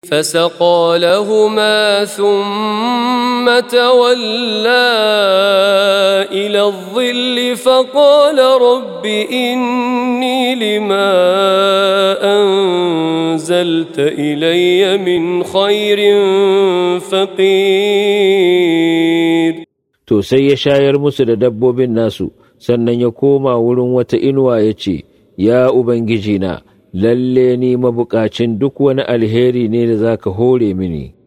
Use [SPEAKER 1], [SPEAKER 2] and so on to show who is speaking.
[SPEAKER 1] فسقى لهما ثم تولى إلى الظل فقال رب إني لما أنزلت إلي من خير فقير.
[SPEAKER 2] To sai ya shayar musu da dabbobin nasu, sannan ya koma wurin wata inuwa ya ce, Ya Ubangijina, lalle ni mabukacin duk wani alheri ne da za ka hore mini.